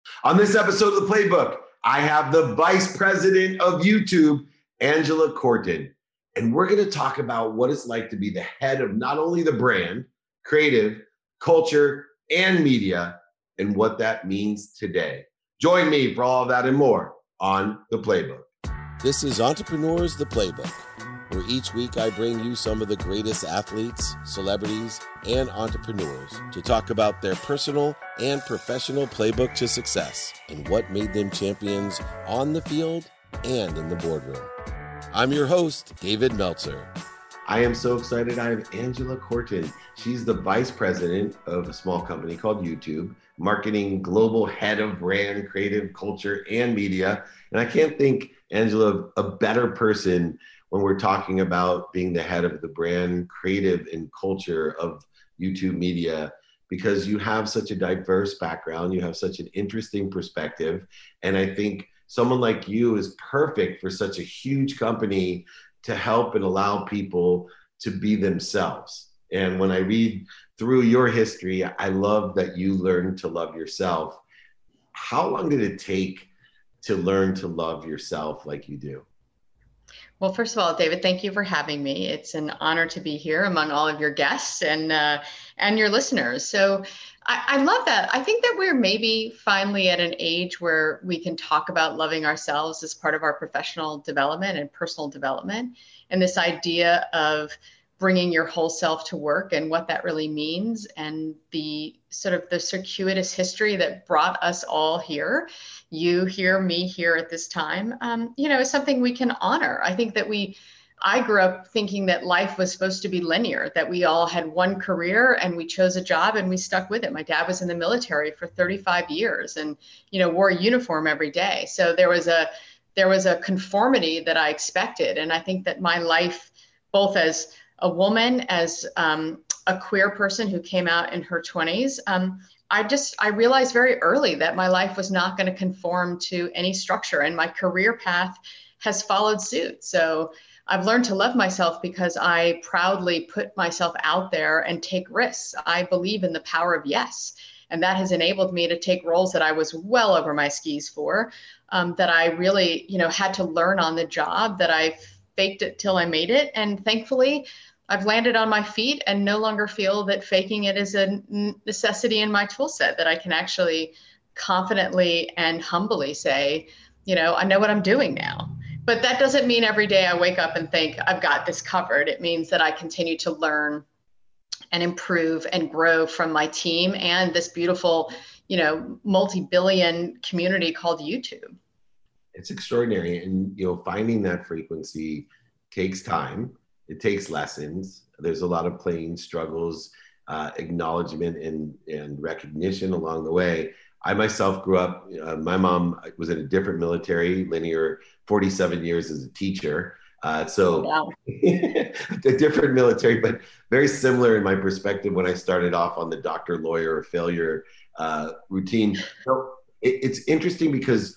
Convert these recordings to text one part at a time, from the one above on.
On this episode of The Playbook, I have the Vice President of YouTube, Angela Corton, and we're going to talk about what it's like to be the head of not only the brand, creative, culture, and media, and what that means today. Join me for all of that and more on The Playbook. This is Entrepreneurs The Playbook, where each week I bring you some of the greatest athletes, celebrities, and entrepreneurs to talk about their personal and professional playbook to success and what made them champions on the field and in the boardroom. I'm your host, David Meltzer. I am so excited. I have Angela Corton. She's the vice president of a small company called YouTube, marketing global head of brand, creative, culture, and media. And I can't think, Angela, of a better person when we're talking about being the head of the brand, creative, and culture of YouTube media, because you have such a diverse background, you have such an interesting perspective, and I think someone like you is perfect for such a huge company to help and allow people to be themselves. And when I read through your history, I love that you learned to love yourself. How long did it take to learn to love yourself like you do? Well, first of all, David, thank you for having me. It's an honor to be here among all of your guests and your listeners. So I love that. I think that we're maybe finally at an age where we can talk about loving ourselves as part of our professional development and personal development. And this idea of bringing your whole self to work and what that really means, and the sort of the circuitous history that brought us all here, you here, me here at this time, is something we can honor. I think that I grew up thinking that life was supposed to be linear, that we all had one career and we chose a job and we stuck with it. My dad was in the military for 35 years and, wore a uniform every day. So there was a conformity that I expected. And I think that my life, both as a woman, as a queer person who came out in her 20s, I realized very early that my life was not going to conform to any structure, and my career path has followed suit. So I've learned to love myself because I proudly put myself out there and take risks. I believe in the power of yes. And that has enabled me to take roles that I was well over my skis for, that I really, had to learn on the job, that I faked it till I made it. And thankfully, I've landed on my feet and no longer feel that faking it is a necessity in my tool set, that I can actually confidently and humbly say, I know what I'm doing now. But that doesn't mean every day I wake up and think I've got this covered. It means that I continue to learn and improve and grow from my team and this beautiful, multi-billion community called YouTube. It's extraordinary. And, finding that frequency takes time. It takes lessons. There's a lot of playing struggles, acknowledgement and recognition along the way. I myself grew up, my mom was in a different military, linear, 47 years as a teacher. So a different military, but very similar in my perspective when I started off on the doctor, lawyer, or failure routine. So it's interesting because,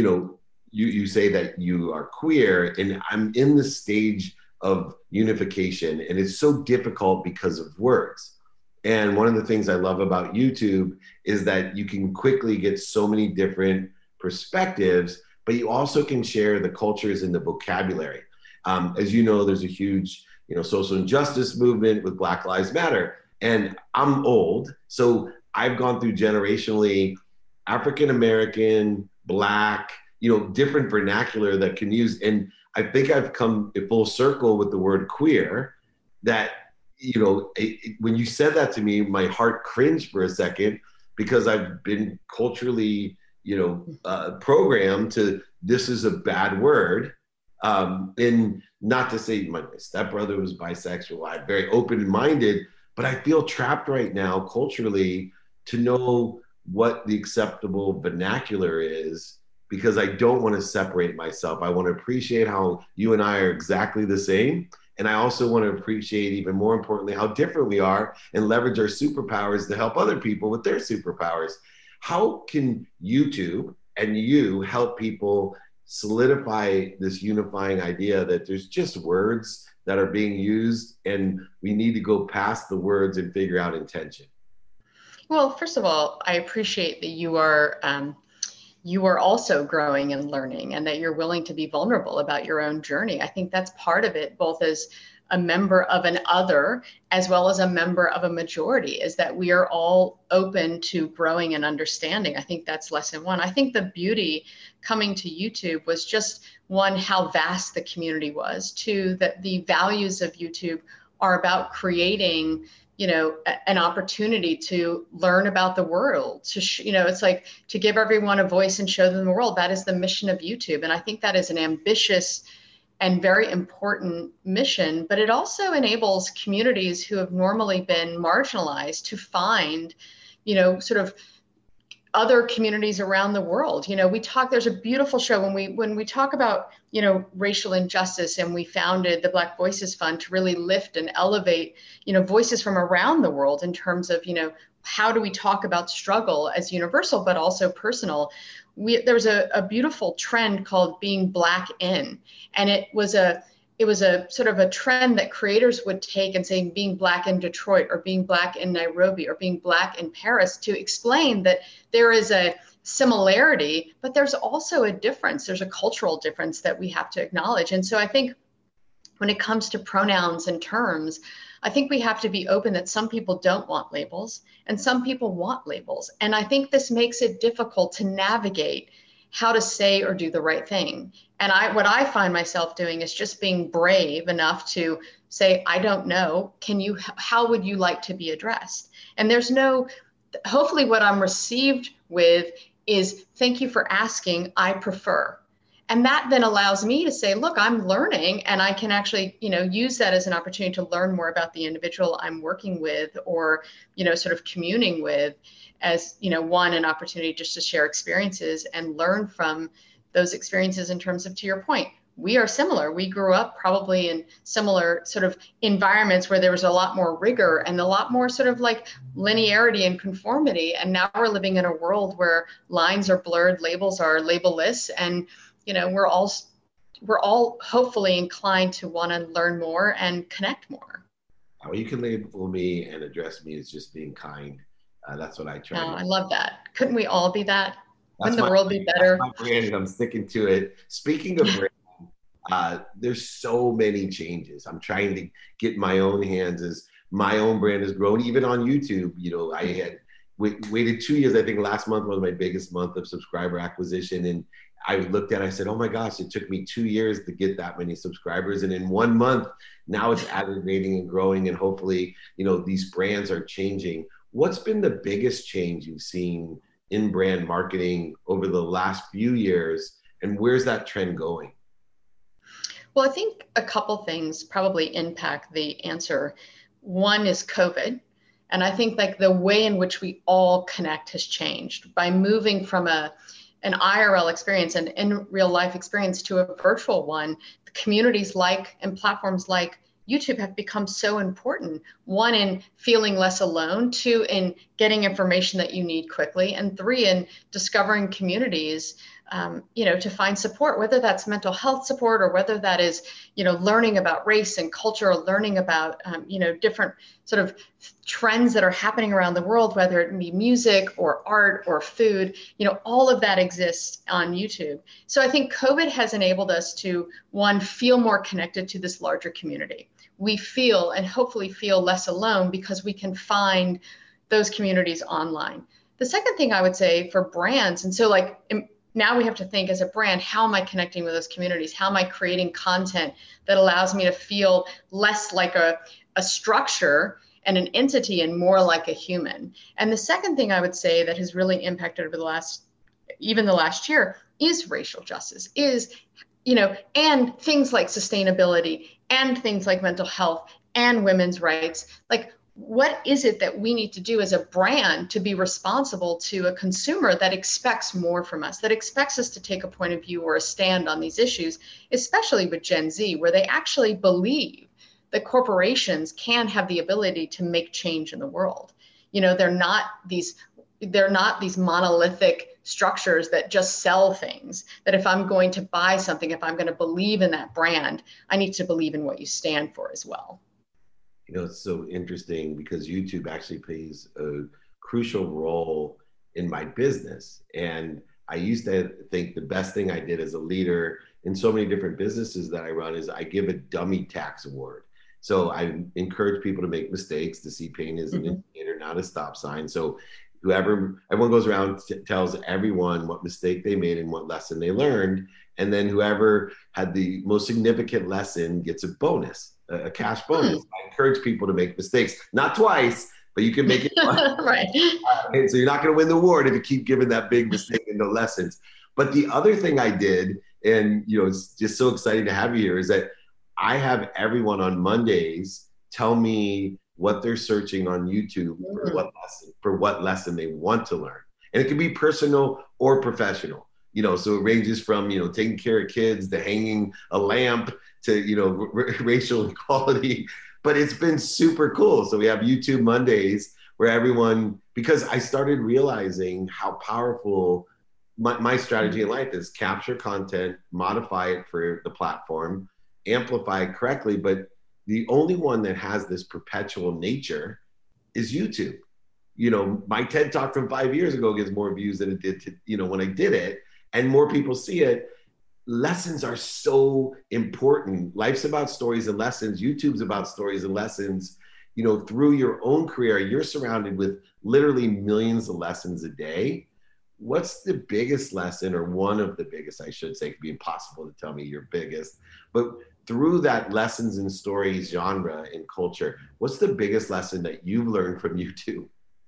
you say that you are queer, and I'm in the stage of unification, and it's so difficult because of words. And one of the things I love about YouTube is that you can quickly get so many different perspectives, but you also can share the cultures and the vocabulary. As you know, there's a huge, social injustice movement with Black Lives Matter. And I'm old, so I've gone through generationally African-American, Black, different vernacular that can use. And I think I've come full circle with the word queer, that when you said that to me, my heart cringed for a second, because I've been culturally, programmed to, this is a bad word. And not to say my stepbrother was bisexual, I'm very open-minded, but I feel trapped right now culturally to know what the acceptable vernacular is, because I don't want to separate myself. I want to appreciate how you and I are exactly the same. And I also want to appreciate, even more importantly, how different we are, and leverage our superpowers to help other people with their superpowers. How can YouTube and you help people solidify this unifying idea that there's just words that are being used, and we need to go past the words and figure out intention? Well, first of all, I appreciate that you are you are also growing and learning, and that you're willing to be vulnerable about your own journey. I think that's part of it, both as a member of an other as well as a member of a majority, is that we are all open to growing and understanding. I think that's lesson one. I think the beauty coming to YouTube was just, one, how vast the community was. Two, that the values of YouTube are about creating, an opportunity to learn about the world, to, it's like to give everyone a voice and show them the world. That is the mission of YouTube. And I think that is an ambitious and very important mission, but it also enables communities who have normally been marginalized to find, sort of other communities around the world. There's a beautiful show when we talk about, racial injustice, and we founded the Black Voices Fund to really lift and elevate, voices from around the world in terms of, how do we talk about struggle as universal, but also personal. There was a beautiful trend called being Black in, and it was a sort of a trend that creators would take and say being Black in Detroit, or being Black in Nairobi, or being Black in Paris, to explain that there is a similarity, but there's also a difference. There's a cultural difference that we have to acknowledge. And so I think when it comes to pronouns and terms, I think we have to be open that some people don't want labels and some people want labels. And I think this makes it difficult to navigate how to say or do the right thing. And what I find myself doing is just being brave enough to say, I don't know. How would you like to be addressed? And hopefully what I'm received with is, thank you for asking, I prefer. And that then allows me to say, look, I'm learning, and I can actually, use that as an opportunity to learn more about the individual I'm working with, or, sort of communing with, as, an opportunity just to share experiences and learn from those experiences in terms of, to your point, we are similar. We grew up probably in similar sort of environments where there was a lot more rigor and a lot more sort of like linearity and conformity. And now we're living in a world where lines are blurred, labels are labelless, and we're all hopefully inclined to want to learn more and connect more. Well, you can label me and address me as just being kind. That's what I try. I love that. Couldn't we all be that? Wouldn't the world be better? That's my brand, and I'm sticking to it. Speaking of brand, there's so many changes. I'm trying to get my own hands as my own brand has grown, even on YouTube. I had waited 2 years. I think last month was my biggest month of subscriber acquisition, and I looked at it, I said, oh my gosh, it took me 2 years to get that many subscribers. And in 1 month, now it's aggregating and growing. And hopefully, these brands are changing. What's been the biggest change you've seen in brand marketing over the last few years? And where's that trend going? Well, I think a couple things probably impact the answer. One is COVID. And I think like the way in which we all connect has changed by moving from an IRL experience and in real life experience to a virtual one. The communities and platforms like YouTube have become so important. One, in feeling less alone. Two, in getting information that you need quickly. And three, in discovering communities, to find support, whether that's mental health support, or whether that is, learning about race and culture, or learning about, different sort of trends that are happening around the world, whether it be music or art or food, all of that exists on YouTube. So I think COVID has enabled us to, one, feel more connected to this larger community. We feel, and hopefully feel, less alone because we can find those communities online. The second thing I would say for brands, and so now we have to think as a brand, how am I connecting with those communities? How am I creating content that allows me to feel less like a structure and an entity and more like a human? And the second thing I would say that has really impacted over the last year is racial justice, and things like sustainability and things like mental health and women's rights. Like, what is it that we need to do as a brand to be responsible to a consumer that expects more from us, that expects us to take a point of view or a stand on these issues, especially with Gen Z, where they actually believe that corporations can have the ability to make change in the world. They're not these monolithic structures that just sell things, that if I'm going to buy something, if I'm going to believe in that brand, I need to believe in what you stand for as well. It's so interesting because YouTube actually plays a crucial role in my business. And I used to think the best thing I did as a leader in so many different businesses that I run is I give a dummy tax award. So I encourage people to make mistakes, to see pain as an indicator, not a stop sign. So everyone goes around, tells everyone what mistake they made and what lesson they learned. And then whoever had the most significant lesson gets a bonus, a cash bonus. I encourage people to make mistakes, not twice, but you can make it right. So you're not going to win the award if you keep giving that big mistake and no lessons. But the other thing I did, and it's just so exciting to have you here, is that I have everyone on Mondays tell me what they're searching on YouTube for what lesson they want to learn. And it can be personal or professional. So it ranges from, taking care of kids to hanging a lamp to, racial equality. But it's been super cool. So we have YouTube Mondays where because I started realizing how powerful my strategy in life is: capture content, modify it for the platform, amplify it correctly. But the only one that has this perpetual nature is YouTube. My TED Talk from 5 years ago gets more views than it did when I did it, and more people see it. Lessons are so important. Life's about stories and lessons. YouTube's about stories and lessons. Through your own career, you're surrounded with literally millions of lessons a day. What's the biggest lesson, or one of the biggest, I should say? It could be impossible to tell me your biggest, but through that lessons and stories genre and culture, what's the biggest lesson that you've learned from YouTube?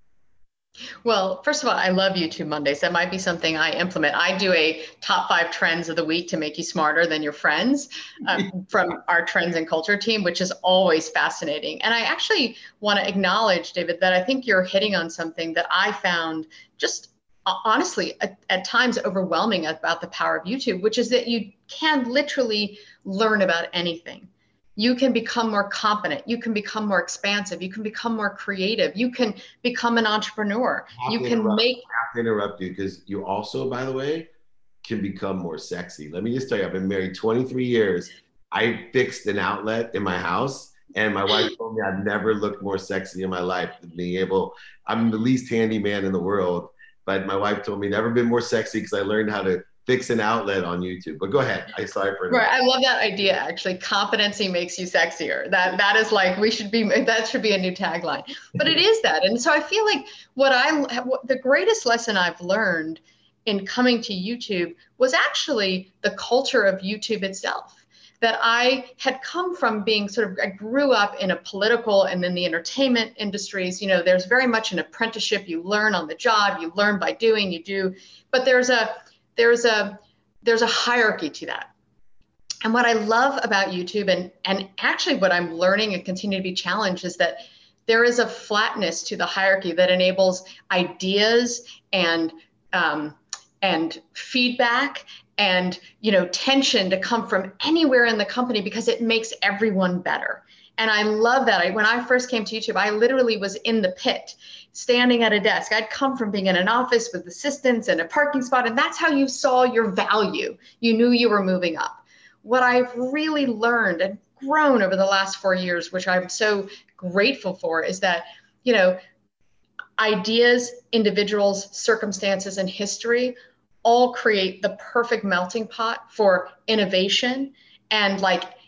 Well, first of all, I love YouTube Mondays. That might be something I implement. I do a top 5 trends of the week to make you smarter than your friends from our trends and culture team, which is always fascinating. And I actually want to acknowledge, David, that I think you're hitting on something that I found just honestly at times overwhelming about the power of YouTube, which is that you can literally learn about anything. You can become more competent. You can become more expansive. You can become more creative. You can become an entrepreneur. I have to interrupt you because you also, by the way, can become more sexy. Let me just tell you, I've been married 23 years. I fixed an outlet in my house, and my wife told me I've never looked more sexy in my life than I'm the least handy man in the world, but my wife told me never been more sexy because I learned how to fix an outlet on YouTube. But go ahead. Sorry for right. I love that idea. Actually, competency makes you sexier. That is like that should be a new tagline. But it is that. And so I feel like the greatest lesson I've learned in coming to YouTube was actually the culture of YouTube itself. That I had come from being I grew up in a political and then the entertainment industries. There's very much an apprenticeship. You learn on the job. You learn by doing. You do. But there's a hierarchy to that. And what I love about YouTube and actually what I'm learning and continue to be challenged is that there is a flatness to the hierarchy that enables ideas and feedback and tension to come from anywhere in the company because it makes everyone better. And I love that. When I first came to YouTube, I literally was in the pit, standing at a desk. I'd come from being in an office with assistants and a parking spot, and that's how you saw your value. You knew you were moving up. What I've really learned and grown over the last 4 years, which I'm so grateful for, is that, ideas, individuals, circumstances, and history all create the perfect melting pot for innovation and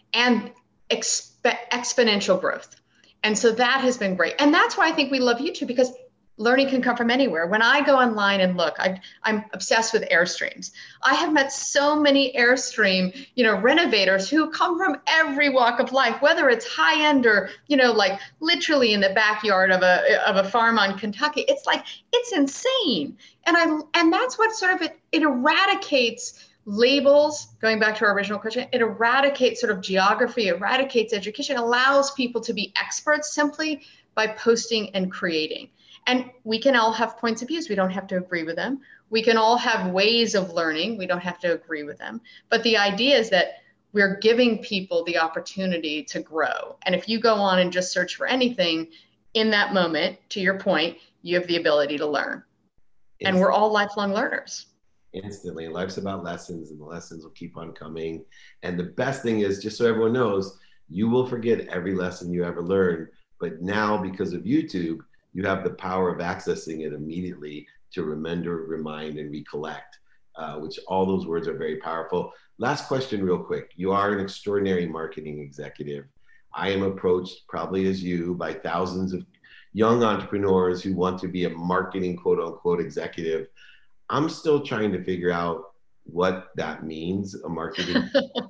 exponential growth. And so that has been great. And that's why I think we love YouTube, because learning can come from anywhere. When I go online and look, I'm obsessed with Airstreams. I have met so many Airstream, renovators who come from every walk of life, whether it's high end or, literally in the backyard of a farm on Kentucky. It's insane. And that's what it eradicates labels. Going back to our original question, it eradicates geography, eradicates education, allows people to be experts simply by posting and creating. And we can all have points of views. We don't have to agree with them. We can all have ways of learning. We don't have to agree with them. But the idea is that we're giving people the opportunity to grow. And if you go on and just search for anything in that moment, to your point, you have the ability to learn. And we're all lifelong learners. Instantly. Life's about lessons, and the lessons will keep on coming. And the best thing is, just so everyone knows, you will forget every lesson you ever learned. But now, because of YouTube, you have the power of accessing it immediately to remember, remind, and recollect. which all those words are very powerful. Last question real quick. You are an extraordinary marketing executive. I am approached, probably as you, by thousands of young entrepreneurs who want to be a marketing quote unquote executive. I'm still trying to figure out what that means, a marketing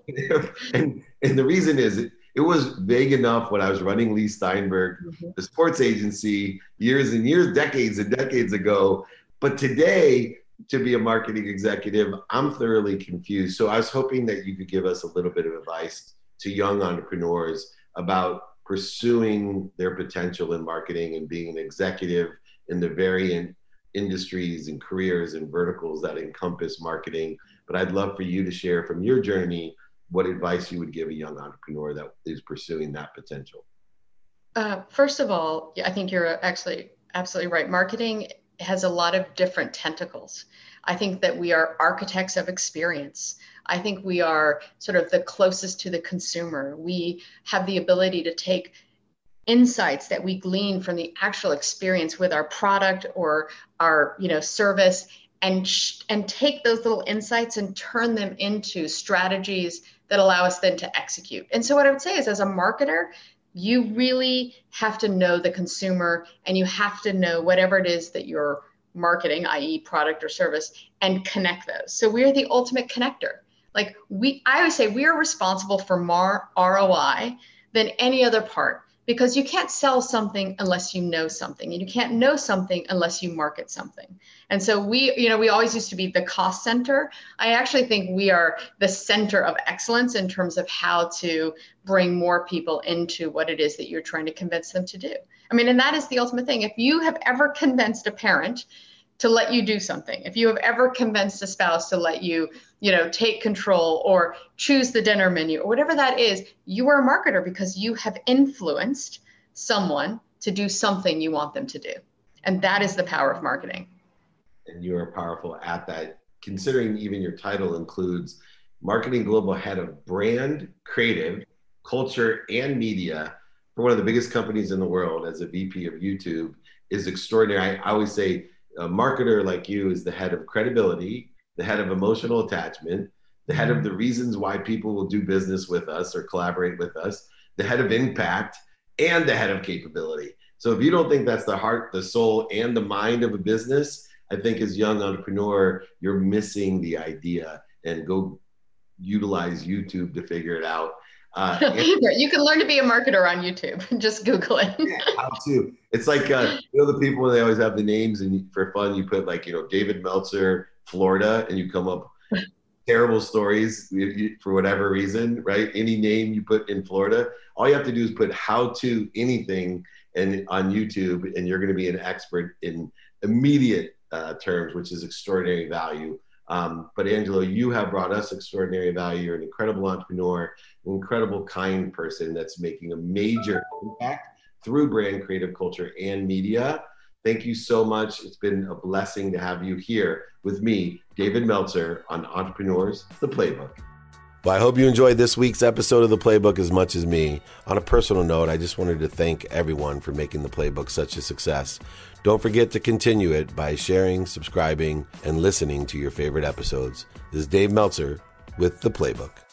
and the reason is it was vague enough when I was running Lee Steinberg, the sports agency, years and years, decades and decades ago. But today, to be a marketing executive, I'm thoroughly confused. So I was hoping that you could give us a little bit of advice to young entrepreneurs about pursuing their potential in marketing and being an executive in the variant industries and careers and verticals that encompass marketing. But I'd love for you to share from your journey what advice you would give a young entrepreneur that is pursuing that potential. First of all, I think you're actually absolutely right. Marketing has a lot of different tentacles. I think that we are architects of experience. I think we are sort of the closest to the consumer. We have the ability to take insights that we glean from the actual experience with our product or our service and take those little insights and turn them into strategies that allow us then to execute. And so what I would say is, as a marketer, you really have to know the consumer and you have to know whatever it is that you're marketing, i.e. product or service, and connect those. So we're the ultimate connector. I always say we are responsible for more ROI than any other part, because you can't sell something unless you know something, and you can't know something unless you market something. And so we always used to be the cost center. I actually think we are the center of excellence in terms of how to bring more people into what it is that you're trying to convince them to do. I mean, and that is the ultimate thing. If you have ever convinced a parent to let you do something, if you have ever convinced a spouse to let you, take control or choose the dinner menu or whatever that is, you are a marketer because you have influenced someone to do something you want them to do. And that is the power of marketing. And you are powerful at that, considering even your title includes Marketing Global Head of Brand, Creative, Culture, and Media for one of the biggest companies in the world as a VP of YouTube is extraordinary. I always say a marketer like you is the head of credibility, the head of emotional attachment, the head of the reasons why people will do business with us or collaborate with us, the head of impact, and the head of capability. So if you don't think that's the heart, the soul, and the mind of a business, I think as a young entrepreneur, you're missing the idea, and go utilize YouTube to figure it out. You can learn to be a marketer on YouTube. Just Google it. Yeah, how to. It's like, the people, they always have the names, and for fun, you put David Meltzer, Florida, and you come up terrible stories for whatever reason, right? Any name you put in Florida, all you have to do is put how to anything on YouTube, and you're going to be an expert in immediate terms, which is extraordinary value. But Angelo, you have brought us extraordinary value. You're an incredible entrepreneur, an incredible kind person that's making a major impact through brand, creative, culture, and media. Thank you so much. It's been a blessing to have you here with me, David Meltzer, on Entrepreneurs, The Playbook. Well, I hope you enjoyed this week's episode of The Playbook as much as me. On a personal note, I just wanted to thank everyone for making The Playbook such a success. Don't forget to continue it by sharing, subscribing, and listening to your favorite episodes. This is Dave Meltzer with The Playbook.